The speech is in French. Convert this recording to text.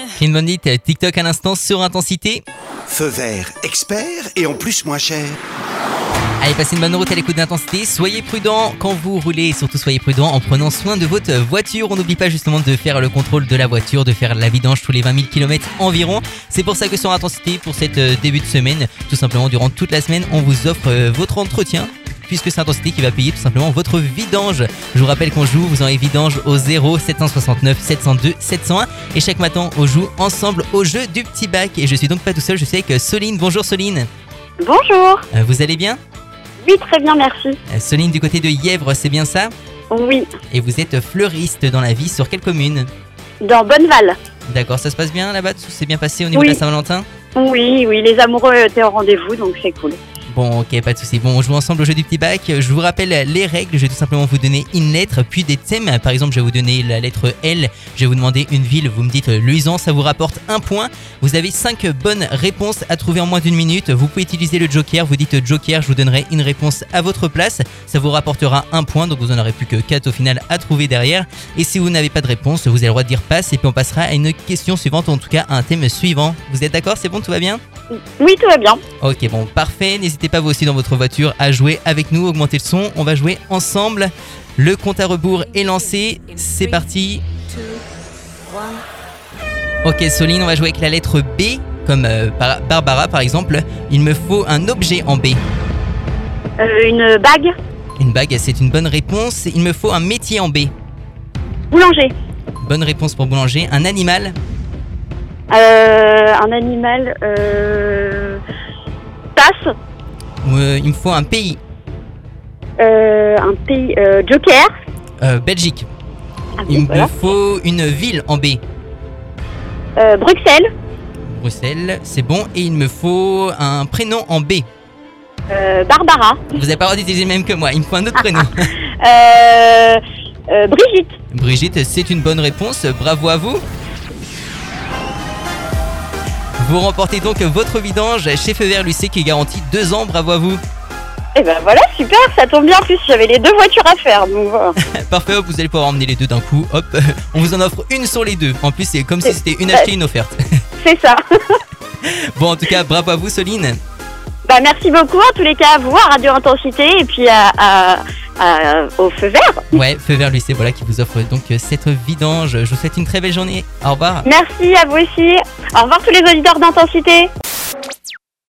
Clean Bandit, TikTok à l'instant sur Intensité. Feu vert, expert et en plus moins cher. Allez, passez une bonne route à l'écoute d'Intensité. Soyez prudents quand vous roulez et surtout soyez prudents en prenant soin de votre voiture. On n'oublie pas justement de faire le contrôle de la voiture, de faire la vidange tous les 20 000 km environ. C'est pour ça que sur Intensité, pour cette début de semaine, tout simplement durant toute la semaine, on vous offre votre entretien. Puisque c'est Intensité qui va payer tout simplement votre vidange. Je vous rappelle qu'on joue, vous aurez vidange au 0 769 702 701. Et chaque matin, on joue ensemble au jeu du petit bac. Et je suis donc pas tout seul, je suis avec Soline. Bonjour Soline. Bonjour. Vous allez bien ? Oui, très bien, merci. Soline du côté de Yèvre, c'est bien ça ? Oui, Et vous êtes fleuriste dans la vie, sur quelle commune ? dans Bonneval. D'accord, ça se passe bien là-bas ? Tout s'est bien passé au niveau Oui. de la Saint-Valentin ? Oui, les amoureux étaient au rendez-vous, donc c'est cool. Bon, ok, pas de souci. Bon, on joue ensemble au jeu du petit bac. Je vous rappelle les règles. Je vais tout simplement vous donner une lettre, puis des thèmes. Par exemple, je vais vous donner la lettre L. Je vais vous demander une ville. Vous me dites Luisan, ça vous rapporte 1 point. Vous avez 5 bonnes réponses à trouver en moins d'1 minute. Vous pouvez utiliser le joker. Vous dites joker, je vous donnerai une réponse à votre place. Ça vous rapportera 1 point, donc vous en aurez plus que 4 au final à trouver derrière. Et si vous n'avez pas de réponse, vous avez le droit de dire passe. Et puis on passera à une question suivante, ou en tout cas à un thème suivant. Vous êtes d'accord ? C'est bon, tout va bien ? Oui, tout va bien. Ok, bon, parfait. N'hésitez pas vous aussi dans votre voiture à jouer avec nous, augmenter le son. On va jouer ensemble. Le compte à rebours est lancé. C'est parti. Ok, Soline, on va jouer avec la lettre B, comme Barbara par exemple. Il me faut un objet en B. Une bague. Une bague, c'est une bonne réponse. Il me faut un métier en B. Boulanger. Bonne réponse pour boulanger. Un animal. Un animal. Passe. Il me faut un pays. Un pays. Joker. Belgique. Ah, Il oui, me voilà. faut une ville en B. Bruxelles. Bruxelles, c'est bon. Et il me faut un prénom en B. Barbara. Vous n'avez pas le droit d'utiliser le même que moi. Il me faut un autre prénom. Brigitte. Brigitte, c'est une bonne réponse. Bravo à vous. Vous remportez donc votre vidange chez Feu Vert Lucé qui est garantie 2 ans. Bravo à vous. Et ben voilà, super, ça tombe bien. En plus, j'avais les 2 voitures à faire, donc voilà. Parfait, hop, vous allez pouvoir emmener les 2 d'un coup. Hop, on vous en offre une sur les 2. En plus, c'est comme si c'était une achetée, une offerte. C'est ça. Bon, en tout cas, bravo à vous, Soline. Bah, merci beaucoup en tous les cas à vous, à Radio Intensité et puis au Feu Vert. Ouais, Feu Vert Lucé, voilà, qui vous offre donc cette vidange. Je vous souhaite une très belle journée. Au revoir. Merci à vous aussi. Au revoir tous les auditeurs d'Intensité.